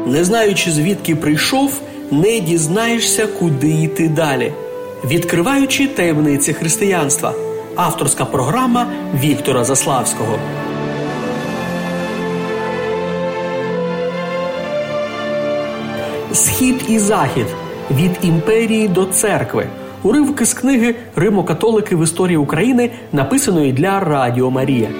Не знаючи, звідки прийшов, не дізнаєшся, куди йти далі. Відкриваючи таємниці християнства. Авторська програма Віктора Заславського. Схід і Захід. Від імперії до церкви. Уривки з книги «Римо-католики в історії України», написаної для Радіо Марія.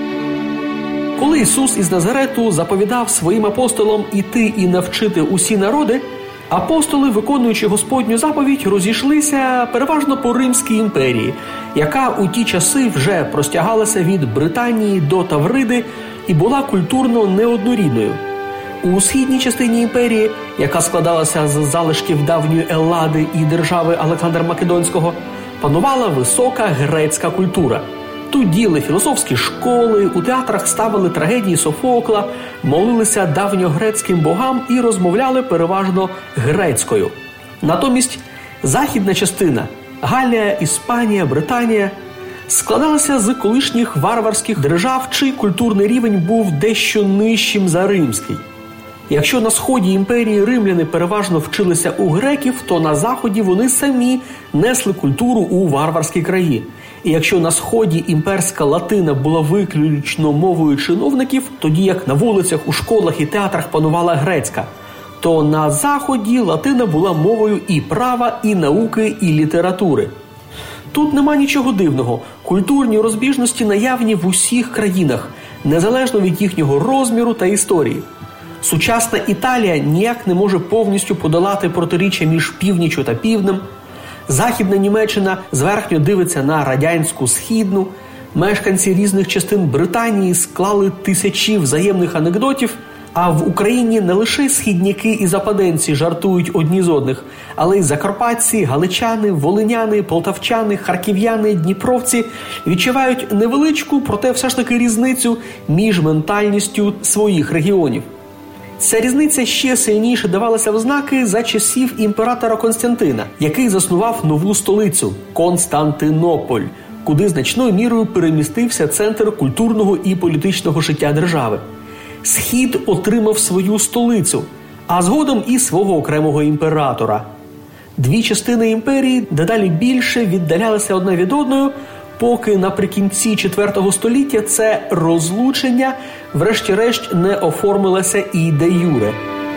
Коли Ісус із Назарету заповідав своїм апостолам іти і навчити усі народи, апостоли, виконуючи Господню заповідь, розійшлися переважно по Римській імперії, яка у ті часи вже простягалася від Британії до Тавриди і була культурно неоднорідною. У східній частині імперії, яка складалася з залишків давньої Еллади і держави Олександра Македонського, панувала висока грецька культура. Тут діяли філософські школи, у театрах ставили трагедії Софокла, молилися давньогрецьким богам і розмовляли переважно грецькою. Натомість західна частина – Галія, Іспанія, Британія – складалася з колишніх варварських держав, чий культурний рівень був дещо нижчим за римський. Якщо на сході імперії римляни переважно вчилися у греків, то на заході вони самі несли культуру у варварські краї. І якщо на сході імперська латина була виключно мовою чиновників, тоді як на вулицях, у школах і театрах панувала грецька, то на заході латина була мовою і права, і науки, і літератури. Тут нема нічого дивного. Культурні розбіжності наявні в усіх країнах, незалежно від їхнього розміру та історії. Сучасна Італія ніяк не може повністю подолати протиріччя між північчю та півднем. Західна Німеччина зверхньо дивиться на радянську східну. Мешканці різних частин Британії склали тисячі взаємних анекдотів, а в Україні не лише східняки і западенці жартують одні з одних, але й закарпатці, галичани, волиняни, полтавчани, харків'яни, дніпровці відчувають невеличку, проте все ж таки різницю між ментальністю своїх регіонів. Ця різниця ще сильніше давалася в знаки за часів імператора Константина, який заснував нову столицю – Константинополь, куди значною мірою перемістився центр культурного і політичного життя держави. Схід отримав свою столицю, а згодом і свого окремого імператора. Дві частини імперії дедалі більше віддалялися одна від одної, поки наприкінці IV століття це розлучення врешті-решт не оформилося і де-юре.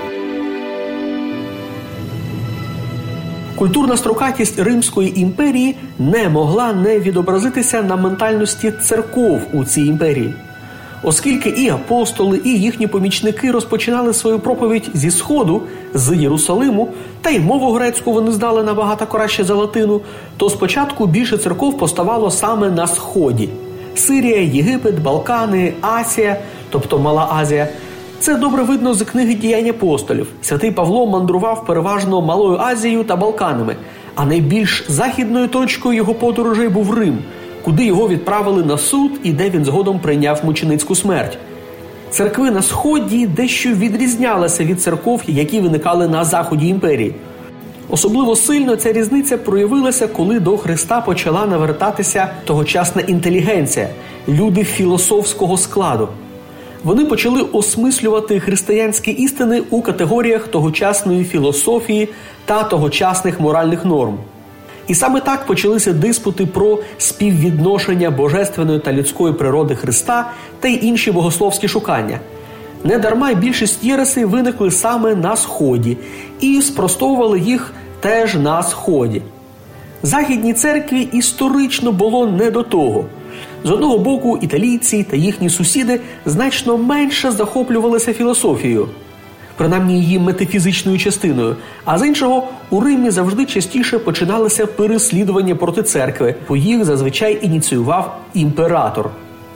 Культурна строкатість Римської імперії не могла не відобразитися на ментальності церков у цій імперії. Оскільки і апостоли, і їхні помічники розпочинали свою проповідь зі Сходу, з Єрусалиму, та й мову грецьку вони знали набагато краще за латину, то спочатку більше церков поставало саме на Сході. Сирія, Єгипет, Балкани, Асія, тобто Мала Азія. Це добре видно з книги «Діянь апостолів». Святий Павло мандрував переважно Малою Азією та Балканами, а найбільш західною точкою його подорожей був Рим, куди його відправили на суд і де він згодом прийняв мученицьку смерть. Церкви на Сході дещо відрізнялися від церков, які виникали на Заході імперії. Особливо сильно ця різниця проявилася, коли до Христа почала навертатися тогочасна інтелігенція, люди філософського складу. Вони почали осмислювати християнські істини у категоріях тогочасної філософії та тогочасних моральних норм. І саме так почалися диспути про співвідношення божественної та людської природи Христа та й інші богословські шукання. Недарма більшість єресей виникли саме на Сході і спростовували їх теж на Сході. Західній церкві історично було не до того. З одного боку, італійці та їхні сусіди значно менше захоплювалися філософією, принаймні її метафізичною частиною, а з іншого, у Римі завжди частіше починалися переслідування проти церкви, бо їх зазвичай ініціював імператор.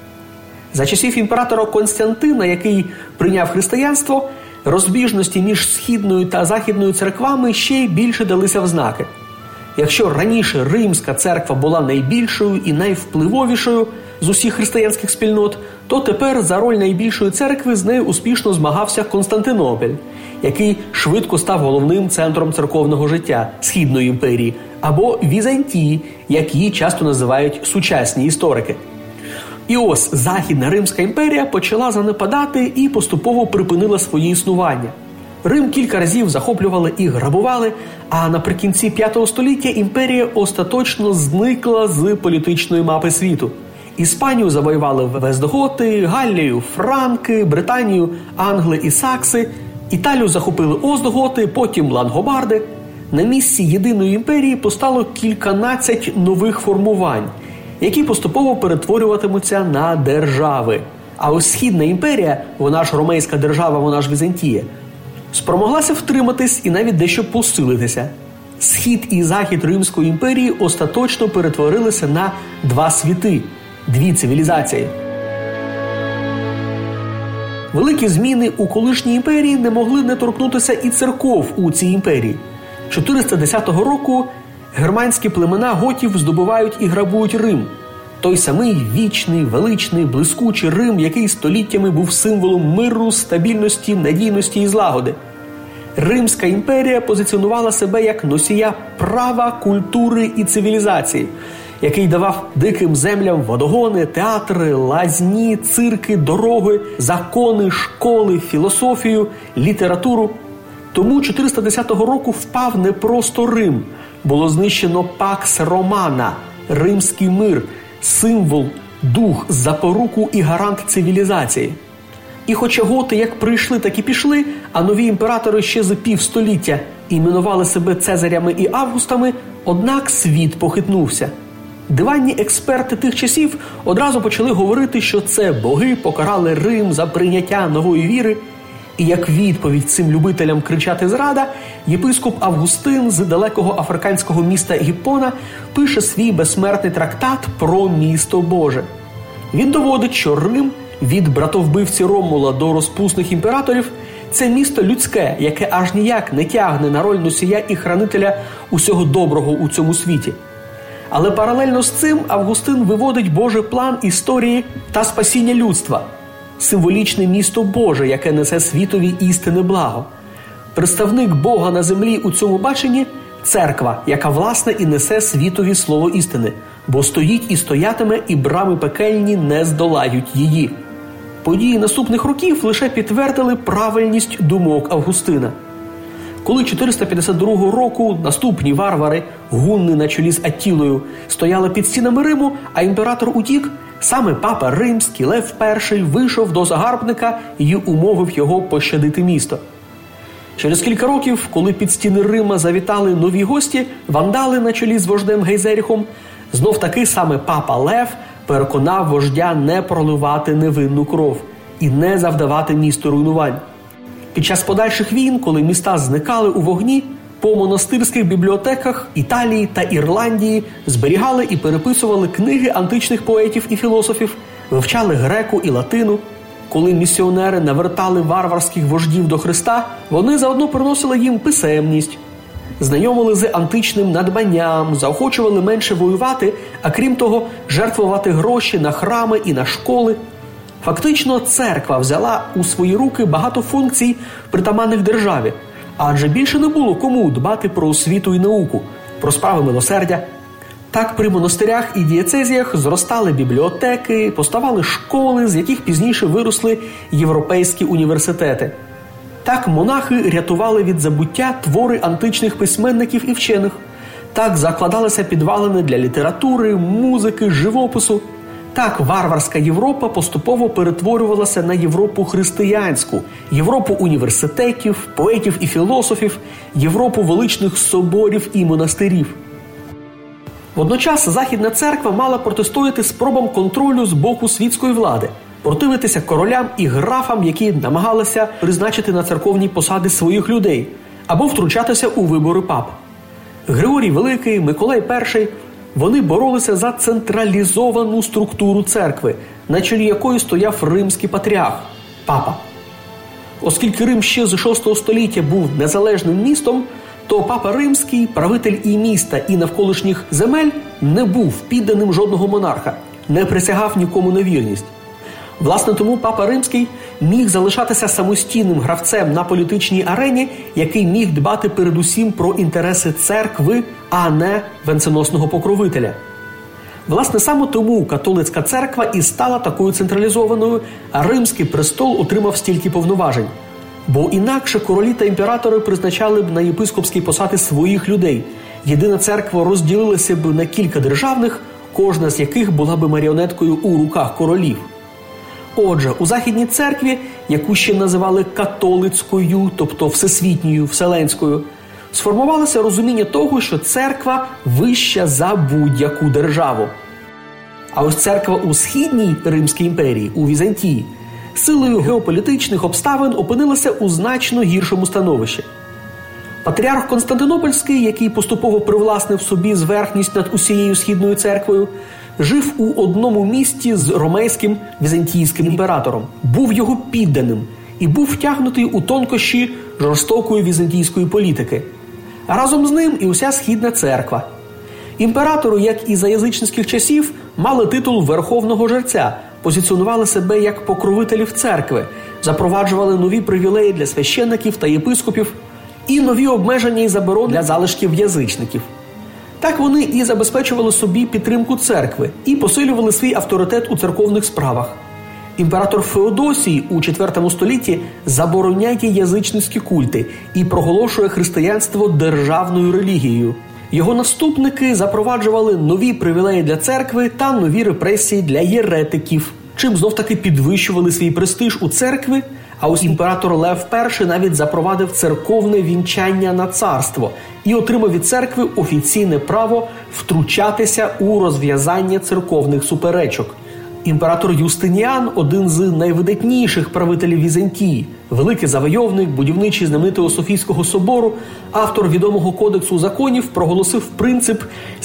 За часів імператора Константина, який прийняв християнство, розбіжності між східною та західною церквами ще й більше далися в знаки. Якщо раніше Римська церква була найбільшою і найвпливовішою з усіх християнських спільнот, то тепер за роль найбільшої церкви з нею успішно змагався Константинополь, який швидко став головним центром церковного життя Східної імперії, або Візантії, як її часто називають сучасні історики. І ось Західна Римська імперія почала занепадати і поступово припинила своє існування. Рим кілька разів захоплювали і грабували, а наприкінці V століття імперія остаточно зникла з політичної мапи світу. Іспанію завоювали вестготи, Галлію – франки, Британію – англи і сакси, Італію захопили остготи, потім лангобарди. На місці єдиної імперії постало кільканадцять нових формувань, які поступово перетворюватимуться на держави. А ось Східна імперія, вона ж Ромейська держава, вона ж Візантія, спромоглася втриматись і навіть дещо посилитися. Схід і захід Римської імперії остаточно перетворилися на два світи, дві цивілізації. Великі зміни у колишній імперії не могли не торкнутися і церков у цій імперії. 410 року германські племена готів здобувають і грабують Рим. Той самий вічний, величний, блискучий Рим, який століттями був символом миру, стабільності, надійності і злагоди. Римська імперія позиціонувала себе як носія права, культури і цивілізації, який давав диким землям водогони, театри, лазні, цирки, дороги, закони, школи, філософію, літературу. Тому 410 року впав не просто Рим. Було знищено Пакс Романа – римський мир, символ, дух, запоруку і гарант цивілізації. І хоча готи як прийшли, так і пішли, а нові імператори ще за півстоліття іменували себе Цезарями і Августами, однак світ похитнувся. Диванні експерти тих часів одразу почали говорити, що це боги покарали Рим за прийняття нової віри. І як відповідь цим любителям кричати «зрада», єпископ Августин з далекого африканського міста Гіппона пише свій безсмертний трактат про місто Боже. Він доводить, що Рим від братовбивці Ромула до розпусних імператорів – це місто людське, яке аж ніяк не тягне на роль носія і хранителя усього доброго у цьому світі. Але паралельно з цим Августин виводить Божий план історії та спасіння людства – символічне місто Боже, яке несе світові істинне благо. Представник Бога на землі у цьому баченні – церква, яка власне і несе світові слово істини, бо стоїть і стоятиме, і брами пекельні не здолають її. Події наступних років лише підтвердили правильність думок Августина. Коли 452 року наступні варвари, гунни на чолі з Аттілою, стояли під стінами Риму, а імператор утік, саме папа Римський Лев І вийшов до загарбника і умовив його пощадити місто. Через кілька років, коли під стіни Рима завітали нові гості, вандали на чолі з вождем Гейзеріхом, знов таки саме папа Лев переконав вождя не проливати невинну кров і не завдавати місту руйнувань. Під час подальших війн, коли міста зникали у вогні, по монастирських бібліотеках Італії та Ірландії зберігали і переписували книги античних поетів і філософів, вивчали греку і латину. Коли місіонери навертали варварських вождів до Христа, вони заодно приносили їм писемність, знайомили з античним надбанням, заохочували менше воювати, а крім того, жертвувати гроші на храми і на школи. Фактично, церква взяла у свої руки багато функцій, притаманних державі, адже більше не було кому дбати про освіту і науку, про справи милосердя. Так при монастирях і дієцезіях зростали бібліотеки, поставали школи, з яких пізніше виросли європейські університети. Так монахи рятували від забуття твори античних письменників і вчених. Так закладалися підвалини для літератури, музики, живопису. Так варварська Європа поступово перетворювалася на Європу християнську, Європу університетів, поетів і філософів, Європу величних соборів і монастирів. Водночас Західна церква мала протистояти спробам контролю з боку світської влади, противитися королям і графам, які намагалися призначити на церковні посади своїх людей, або втручатися у вибори пап. Григорій Великий, Миколай І – вони боролися за централізовану структуру церкви, на чолі якої стояв римський патріарх – папа. Оскільки Рим ще з VI століття був незалежним містом, то папа Римський, правитель і міста, і навколишніх земель, не був підданим жодного монарха, не присягав нікому на вірність. Власне, тому папа Римський міг залишатися самостійним гравцем на політичній арені, який міг дбати передусім про інтереси церкви, а не венценосного покровителя. Власне, саме тому католицька церква і стала такою централізованою, а Римський престол отримав стільки повноважень. Бо інакше королі та імператори призначали б на єпископські посади своїх людей. Єдина церква розділилася б на кілька державних, кожна з яких була б маріонеткою у руках королів. Отже, у Західній церкві, яку ще називали католицькою, тобто всесвітньою, вселенською, сформувалося розуміння того, що церква вища за будь-яку державу. А ось церква у Східній Римській імперії, у Візантії, силою геополітичних обставин опинилася у значно гіршому становищі. Патріарх Константинопольський, який поступово привласнив собі зверхність над усією Східною церквою, жив у одному місті з ромейським візантійським імператором, був його підданим і був втягнутий у тонкощі жорстокої візантійської політики. А разом з ним і уся Східна церква. Імператори, як і за язичницьких часів, мали титул верховного жерця, позиціонували себе як покровителів церкви, запроваджували нові привілеї для священників та єпископів і нові обмеження і заборони для залишків язичників. Так вони і забезпечували собі підтримку церкви, і посилювали свій авторитет у церковних справах. Імператор Феодосій у IV столітті забороняє язичницькі культи і проголошує християнство державною релігією. Його наступники запроваджували нові привілеї для церкви та нові репресії для єретиків, чим знов-таки підвищували свій престиж у церкві, а ось імператор Лев І навіть запровадив церковне вінчання на царство і отримав від церкви офіційне право втручатися у розв'язання церковних суперечок. Імператор Юстиніан – один з найвидатніших правителів Візантії, великий завойовник, будівничий знаменитого Софійського собору, автор відомого кодексу законів, проголосив принцип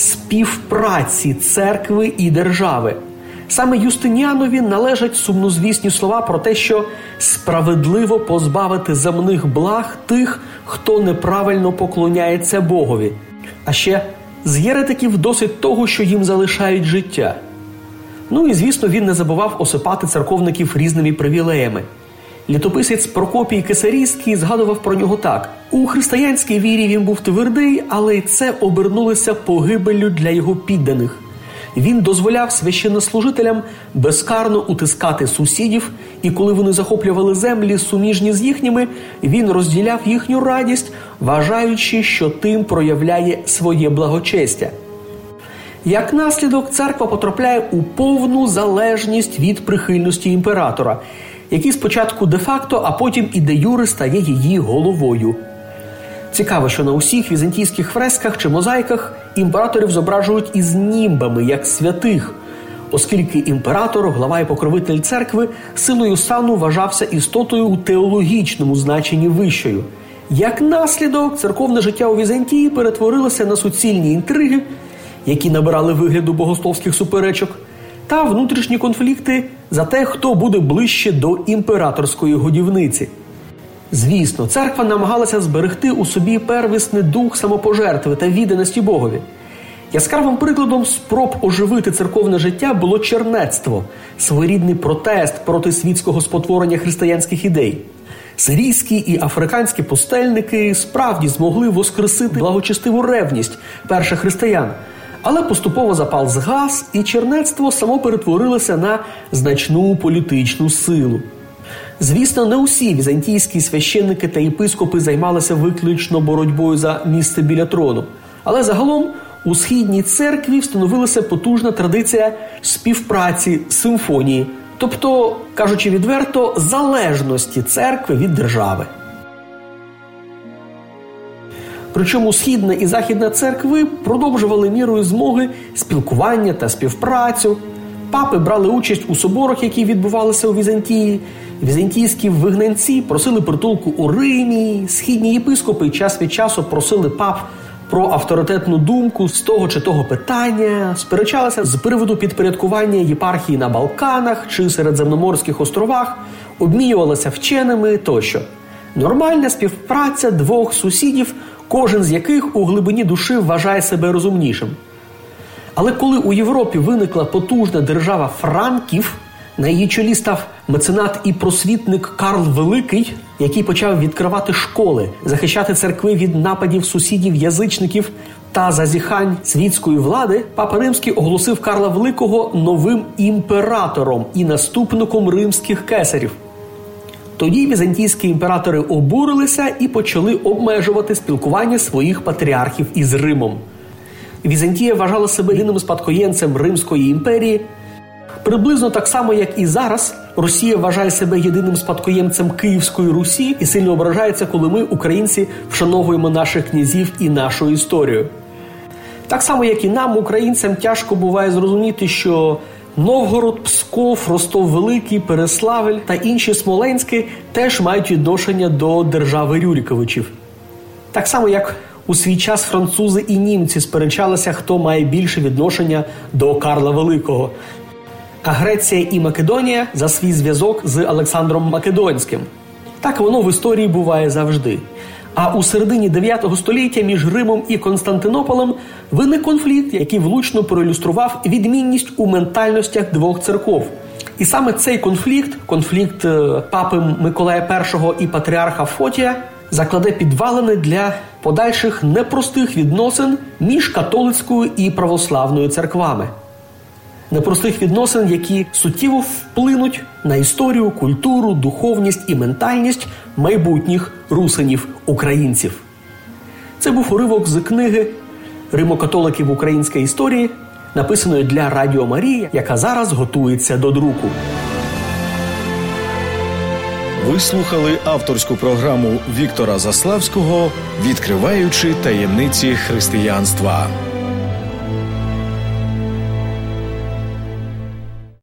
співпраці церкви і держави. Саме Юстиніанові належать сумнозвісні слова про те, що справедливо позбавити земних благ тих, хто неправильно поклоняється Богові. А ще з єретиків досить того, що їм залишають життя. Ну і, звісно, він не забував осипати церковників різними привілеями. Літописець Прокопій Кесарійський згадував про нього так. У християнській вірі він був твердий, але й це обернулося погибеллю для його підданих. Він дозволяв священнослужителям безкарно утискати сусідів, і коли вони захоплювали землі суміжні з їхніми, він розділяв їхню радість, вважаючи, що тим проявляє своє благочестя. Як наслідок, церква потрапляє у повну залежність від прихильності імператора, який спочатку де-факто, а потім і де-юре стає її головою. Цікаво, що на усіх візантійських фресках чи мозаїках імператорів зображують із німбами, як святих, оскільки імператор, глава і покровитель церкви, силою сану вважався істотою у теологічному значенні вищою. Як наслідок, церковне життя у Візантії перетворилося на суцільні інтриги, які набирали вигляду богословських суперечок, та внутрішні конфлікти за те, хто буде ближче до імператорської годівниці. Звісно, церква намагалася зберегти у собі первісний дух самопожертви та відданості Богові. Яскравим прикладом спроб оживити церковне життя було чернецтво – своєрідний протест проти світського спотворення християнських ідей. Сирійські і африканські пустельники справді змогли воскресити благочестиву ревність перших християн, але поступово запал згас, і чернецтво само перетворилося на значну політичну силу. Звісно, не усі візантійські священники та єпископи займалися виключно боротьбою за місце біля трону. Але загалом у Східній церкві встановилася потужна традиція співпраці, симфонії, тобто, кажучи відверто, залежності церкви від держави. Причому Східна і Західна церкви продовжували мірою змоги спілкування та співпрацю. Папи брали участь у соборах, які відбувалися у Візантії. Візантійські вигнанці просили притулку у Римі. Східні єпископи час від часу просили пап про авторитетну думку з того чи того питання, сперечалися з приводу підпорядкування єпархії на Балканах чи Середземноморських островах, обмінювалися вченими тощо. Нормальна співпраця двох сусідів, кожен з яких у глибині душі вважає себе розумнішим. Але коли у Європі виникла потужна держава франків, на її чолі став меценат і просвітник Карл Великий, який почав відкривати школи, захищати церкви від нападів сусідів-язичників та зазіхань світської влади, Папа Римський оголосив Карла Великого новим імператором і наступником римських кесарів. Тоді візантійські імператори обурилися і почали обмежувати спілкування своїх патріархів із Римом. Візантія вважала себе єдиним спадкоємцем Римської імперії. Приблизно так само, як і зараз, Росія вважає себе єдиним спадкоємцем Київської Русі і сильно ображається, коли ми, українці, вшановуємо наших князів і нашу історію. Так само, як і нам, українцям, тяжко буває зрозуміти, що Новгород, Псков, Ростов-Великий, Переславль та інші Смоленські теж мають відношення до держави Рюриковичів. Так само, як у свій час французи і німці сперечалися, хто має більше відношення до Карла Великого. А Греція і Македонія за свій зв'язок з Олександром Македонським. Так воно в історії буває завжди. А у середині 9 століття між Римом і Константинополем виник конфлікт, який влучно проілюстрував відмінність у ментальностях двох церков. І саме цей конфлікт папи Миколая І і патріарха Фотія, закладе підвалини для подальших непростих відносин між католицькою і православною церквами. Непростих відносин, які суттєво вплинуть на історію, культуру, духовність і ментальність майбутніх русинів-українців. Це був уривок з книги «Римокатолики в українській історії», написаної для Радіо Марія, яка зараз готується до друку. Ви слухали авторську програму Віктора Заславського «Відкриваючи таємниці християнства».